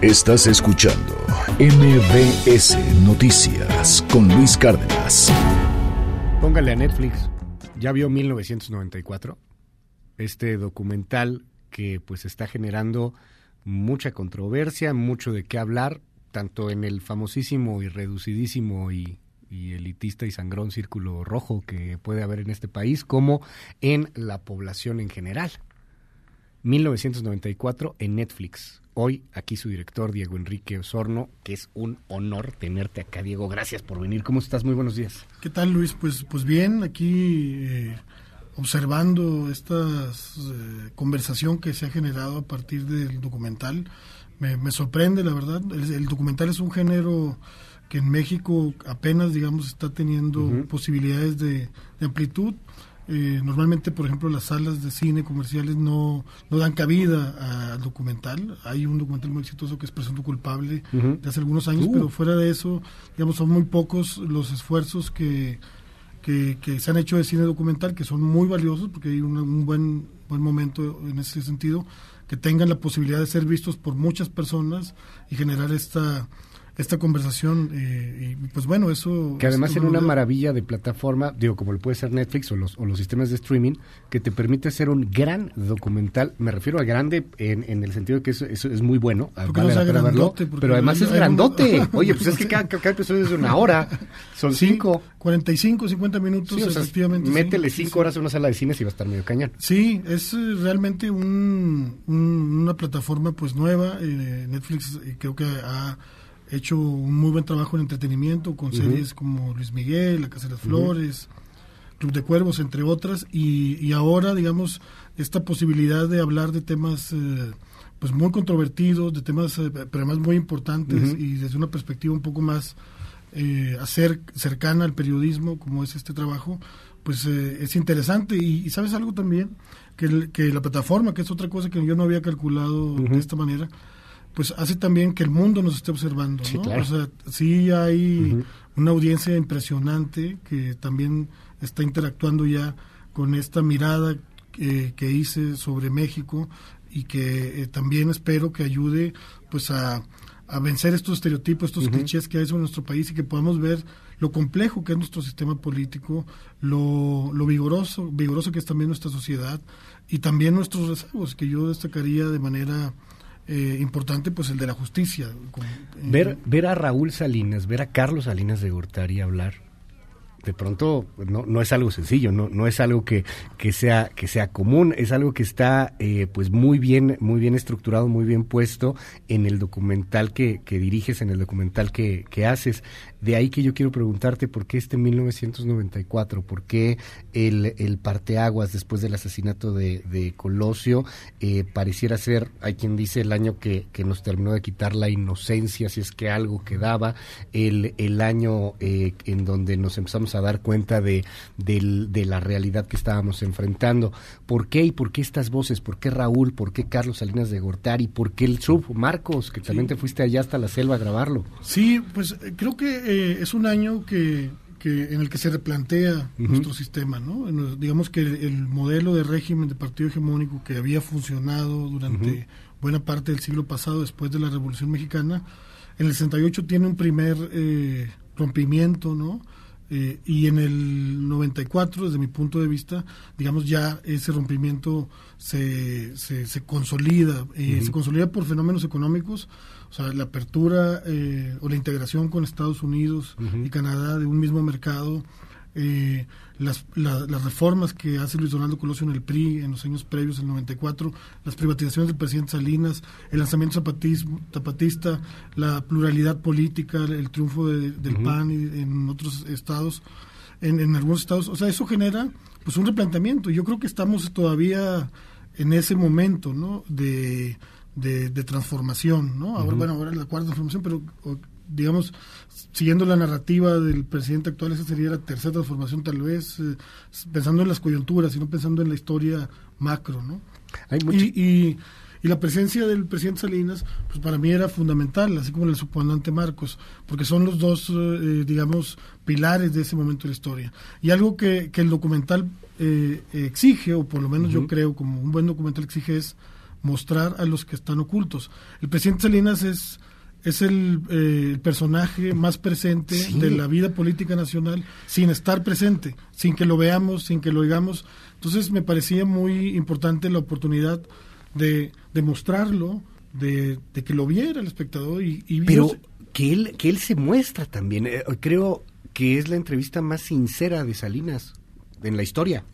Estás escuchando MBS Noticias con Luis Cárdenas. Póngale a Netflix. ¿Ya vio 1994? Este documental que pues está generando mucha controversia, mucho de qué hablar, tanto en el famosísimo y reducidísimo y elitista y sangrón círculo rojo que puede haber en este país, como en la población en general. 1994 en Netflix. Hoy aquí su director Diego Enrique Osorno, que es un honor tenerte acá, Diego. Gracias por venir. ¿Cómo estás? Muy buenos días. ¿Qué tal, Luis? Pues bien, aquí observando esta conversación que se ha generado a partir del documental. Me sorprende, la verdad. El documental es un género que en México apenas, digamos, está teniendo posibilidades de amplitud. Normalmente, por ejemplo, las salas de cine comerciales no dan cabida al documental. Hay un documental muy exitoso que es Presunto Culpable de hace algunos años, pero fuera de eso, digamos, son muy pocos los esfuerzos que se han hecho de cine documental, que son muy valiosos, porque hay un buen momento en ese sentido, que tengan la posibilidad de ser vistos por muchas personas y generar esta conversación, y pues bueno, eso... Que además en una maravilla de plataforma, digo, como lo puede ser Netflix o los sistemas de streaming, que te permite hacer un gran documental. Me refiero a grande en el sentido de que eso es muy bueno, vale la pena verlo, pero además es grandote. Oye, pues es que cada episodio es de una hora, son 5. 45, 50 minutos, sí, efectivamente. Métele 5 horas a una sala de cines y va a estar medio cañón. Sí, es realmente una plataforma pues nueva. Netflix creo que ha hecho un muy buen trabajo en entretenimiento con series como Luis Miguel, La Casa de las Flores, Club de Cuervos, entre otras, y ahora, digamos, esta posibilidad de hablar de temas pues muy controvertidos, de temas pero además muy importantes y desde una perspectiva un poco más cercana al periodismo, como es este trabajo, pues es interesante. Y sabes algo también, que la plataforma, que es otra cosa que yo no había calculado de esta manera, pues hace también que el mundo nos esté observando, ¿no? Sí, claro. O sea, sí hay una audiencia impresionante que también está interactuando ya con esta mirada que hice sobre México, y que también espero que ayude pues a vencer estos estereotipos, estos clichés que hay sobre nuestro país, y que podamos ver lo complejo que es nuestro sistema político, lo vigoroso que es también nuestra sociedad, y también nuestros rezagos, que yo destacaría de manera importante, pues el de la justicia. Ver a Raúl Salinas, ver a Carlos Salinas de Gortari hablar, de pronto no es algo sencillo, no es algo que sea común, es algo que está pues muy bien estructurado, muy bien puesto en el documental que diriges, en el documental que haces. De ahí que yo quiero preguntarte por qué 1994, por qué el parteaguas después del asesinato de Colosio pareciera ser, hay quien dice, el año que nos terminó de quitar la inocencia, si es que algo quedaba, el año en donde nos empezamos a dar cuenta de la realidad que estábamos enfrentando. ¿Por qué? ¿Y por qué estas voces? ¿Por qué Raúl? ¿Por qué Carlos Salinas de Gortari? ¿Por qué el sub Marcos, que también te fuiste allá hasta la selva a grabarlo? Sí, pues creo que es un año en el que se replantea nuestro sistema, ¿no? Digamos que el modelo de régimen de partido hegemónico que había funcionado durante buena parte del siglo pasado, después de la Revolución Mexicana, en el 68 tiene un primer rompimiento, ¿no? Y en el 94, desde mi punto de vista, digamos, ya ese rompimiento se consolida, se consolida por fenómenos económicos, o sea, la apertura o la integración con Estados Unidos y Canadá de un mismo mercado, las reformas que hace Luis Donaldo Colosio en el PRI en los años previos al 94, las privatizaciones del presidente Salinas, el lanzamiento zapatista, la pluralidad política, el triunfo del PAN en otros estados, en algunos estados, o sea, eso genera pues un replanteamiento. Yo creo que estamos todavía en ese momento, ¿no? de transformación, ¿no? Ahora la cuarta transformación, pero digamos, siguiendo la narrativa del presidente actual, esa sería la tercera transformación, tal vez, pensando en las coyunturas y no pensando en la historia macro, ¿no? Y la presencia del presidente Salinas, pues para mí era fundamental, así como el subcomandante Marcos, porque son los dos, digamos, pilares de ese momento de la historia. Y algo que el documental exige, o por lo menos yo creo, como un buen documental exige, es mostrar a los que están ocultos. El presidente Salinas es el personaje más presente de la vida política nacional sin estar presente, sin que lo veamos, sin que lo oigamos. Entonces me parecía muy importante la oportunidad de mostrarlo, de que lo viera el espectador. Pero que él se muestra también. Creo que es la entrevista más sincera de Salinas en la historia.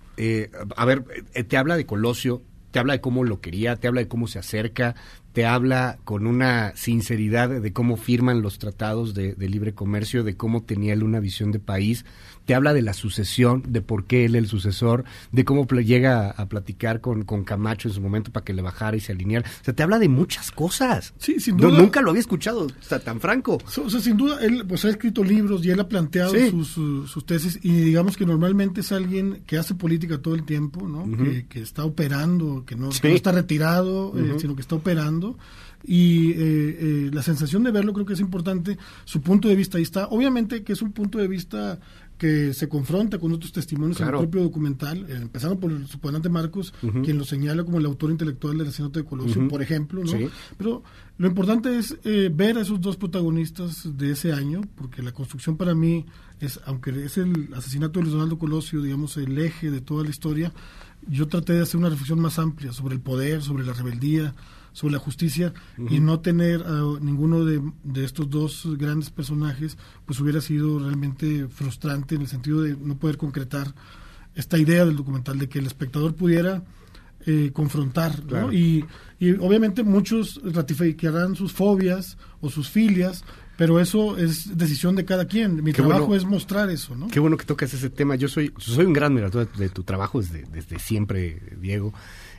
Te habla de Colosio, te habla de cómo lo quería, te habla de cómo se acerca, te habla con una sinceridad de cómo firman los tratados de libre comercio, de cómo tenía él una visión de país, te habla de la sucesión, de por qué él el sucesor, de cómo llega a platicar con Camacho en su momento para que le bajara y se alineara. O sea, te habla de muchas cosas. Sí, sin duda. Nunca lo había escuchado tan franco. O sea, sin duda, él pues ha escrito libros y él ha planteado sus tesis, y digamos que normalmente es alguien que hace política todo el tiempo, ¿no? Uh-huh. que está operando, que no está retirado, uh-huh. Sino que está operando. Y la sensación de verlo creo que es importante, su punto de vista ahí está, obviamente que es un punto de vista que se confronta con otros testimonios en el propio documental, empezando por el subcomandante Marcos, uh-huh. quien lo señala como el autor intelectual del asesinato de Colosio, uh-huh. por ejemplo, ¿no? Sí. Pero lo importante es ver a esos dos protagonistas de ese año, porque la construcción para mí es, aunque es el asesinato de Luis Donaldo Colosio, digamos, el eje de toda la historia, yo traté de hacer una reflexión más amplia sobre el poder, sobre la rebeldía, sobre la justicia, uh-huh. y no tener a ninguno de estos dos grandes personajes, pues hubiera sido realmente frustrante en el sentido de no poder concretar esta idea del documental, de que el espectador pudiera confrontar, ¿no? Claro. Y obviamente muchos ratificarán sus fobias o sus filias, pero eso es decisión de cada quien. Mi trabajo es mostrar eso, ¿no? Qué bueno que tocas ese tema. Yo soy un gran admirador de tu trabajo desde siempre, Diego,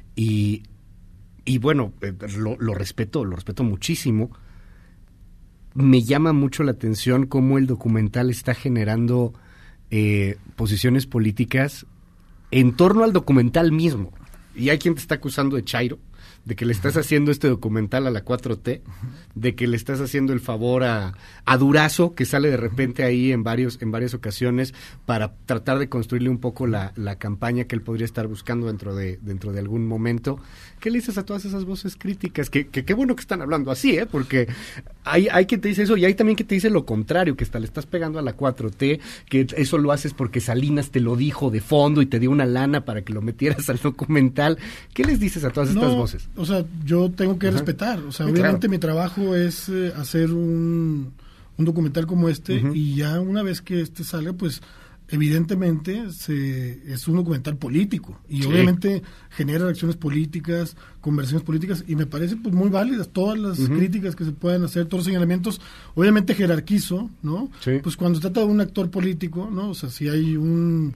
y bueno, lo respeto muchísimo. Me llama mucho la atención cómo el documental está generando posiciones políticas en torno al documental mismo. Y hay quien te está acusando de chairo, de que le estás haciendo este documental a la 4T, de que le estás haciendo el favor a Durazo, que sale de repente ahí en varias ocasiones para tratar de construirle un poco la campaña que él podría estar buscando dentro de algún momento. ¿Qué le dices a todas esas voces críticas? Que qué bueno que están hablando así, porque hay quien te dice eso, y hay también quien te dice lo contrario, que hasta le estás pegando a la 4T, que eso lo haces porque Salinas te lo dijo de fondo y te dio una lana para que lo metieras al documental. ¿Qué les dices a todas estas voces? O sea, yo tengo que respetar. O sea, obviamente mi trabajo es hacer un documental como este, uh-huh. y ya una vez que este salga, pues evidentemente es un documental político y obviamente genera reacciones políticas, conversaciones políticas, y me parece pues muy válidas todas las uh-huh. críticas que se puedan hacer, todos los señalamientos. Obviamente jerarquizo, ¿no? Sí. Pues cuando se trata de un actor político, ¿no? O sea, si hay un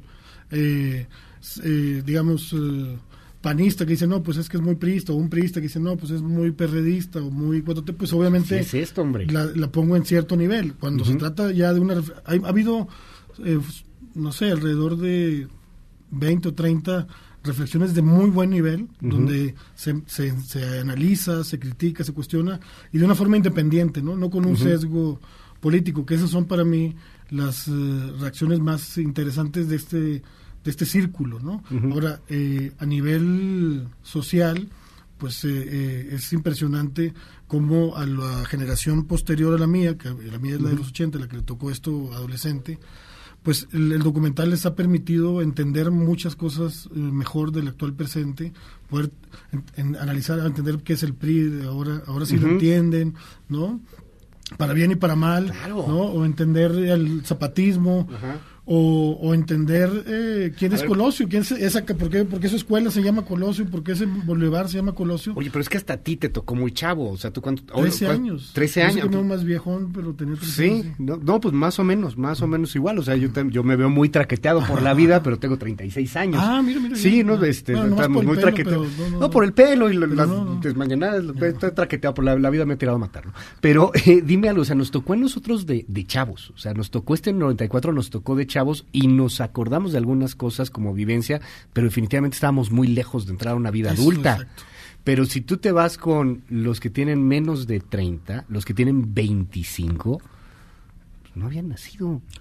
digamos panista que dice, no, pues es que es muy priista, o un priista que dice, no, pues es muy perredista, o muy 4T, pues obviamente es esto, hombre. La pongo en cierto nivel. Cuando uh-huh. se trata ya de una... Ha habido, no sé, alrededor de 20 o 30 reflexiones de muy buen nivel, uh-huh. donde se analiza, se critica, se cuestiona, y de una forma independiente, no con un uh-huh. sesgo político, que esas son para mí las reacciones más interesantes de este círculo, ¿no? Uh-huh. Ahora, a nivel social, pues es impresionante cómo a la generación posterior a la mía, que la mía es la de los 80, la que le tocó esto adolescente, pues el documental les ha permitido entender muchas cosas mejor del actual presente, poder analizar, entender qué es el PRI, ahora sí uh-huh. lo entienden, ¿no? Para bien y para mal, claro. ¿no? O entender el zapatismo, uh-huh. o entender quién es Colosio, por qué su escuela se llama Colosio, por qué ese Bolívar se llama Colosio. Oye, pero es que hasta a ti te tocó muy chavo, o sea, ¿tú cuánto? 13 años. 13 años. Yo sé que más viejón, pero tenía 13 años. Sí, no, pues más o menos igual, o sea, yo me veo muy traqueteado por la vida, pero tengo 36 años. Mira. Sí, no, estamos muy traqueteados. No, por el pelo y las desmañanadas, estoy traqueteado por la vida, me he tirado a matar, ¿no? Pero dime algo, o sea, nos tocó a nosotros de chavos, o sea, nos tocó en 94, nos tocó de chavos, y nos acordamos de algunas cosas como vivencia, pero definitivamente estábamos muy lejos de entrar a una vida adulta. Exacto. Pero si tú te vas con los que tienen menos de 30, los que tienen 25, pues no habían nacido.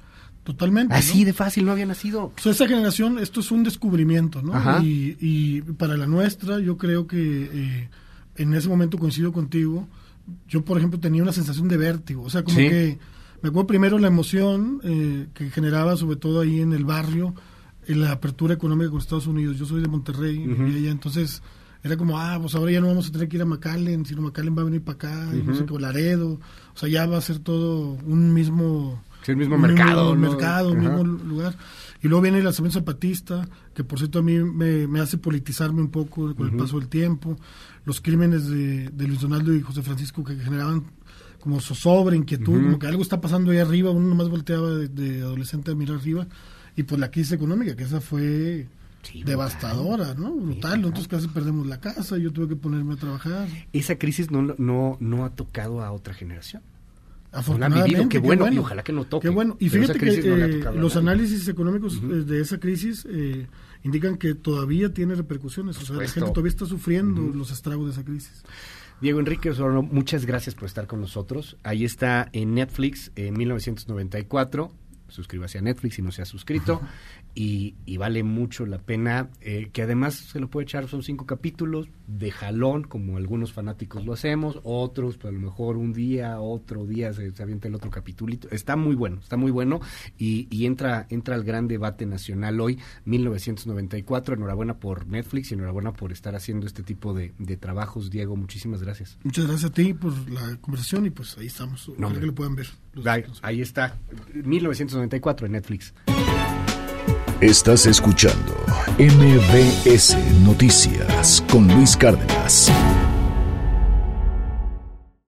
Totalmente. Así ¿no? de fácil, no había nacido. Pues esa generación, esto es un descubrimiento, ¿no? Ajá. Y para la nuestra, yo creo que en ese momento coincido contigo. Yo, por ejemplo, tenía una sensación de vértigo. O sea, como ¿Sí? que me acuerdo primero la emoción que generaba, sobre todo ahí en el barrio, en la apertura económica con Estados Unidos. Yo soy de Monterrey, vivía allá, entonces era como, pues ahora ya no vamos a tener que ir a McAllen, sino McAllen va a venir para acá, y no sé qué, Laredo. O sea, ya va a ser todo un mismo... Sí, el mismo mercado, ¿no? Mercado, mismo lugar. Y luego viene el lanzamiento zapatista, que por cierto a mí me hace politizarme un poco con el paso del tiempo. Los crímenes de Luis Donaldo y José Francisco que generaban como zozobra, inquietud, como que algo está pasando ahí arriba, uno nomás volteaba de adolescente a mirar arriba. Y pues la crisis económica, que esa fue devastadora, ¿no? Brutal. Nosotros casi perdemos la casa, yo tuve que ponerme a trabajar. Esa crisis no ha tocado a otra generación. Afortunadamente, qué bueno, y ojalá que no toque. Qué bueno. Y pero fíjate que los análisis económicos de esa crisis indican que todavía tiene repercusiones. O sea, la gente todavía está sufriendo los estragos de esa crisis. Diego Enrique Osorno, muchas gracias por estar con nosotros. Ahí está en Netflix, en 1994. Suscríbase a Netflix si no se ha suscrito. Y vale mucho la pena, que además se lo puede echar, son 5 capítulos de jalón, como algunos fanáticos lo hacemos, otros, pues a lo mejor un día, otro día se avienta el otro capitulito. Está muy bueno, y entra al gran debate nacional hoy, 1994. Enhorabuena por Netflix y enhorabuena por estar haciendo este tipo de trabajos, Diego, muchísimas gracias. Muchas gracias a ti por la conversación y pues ahí estamos, ojalá que lo puedan ver. Ahí está, 1994 en Netflix. Estás escuchando MBS Noticias con Luis Cárdenas.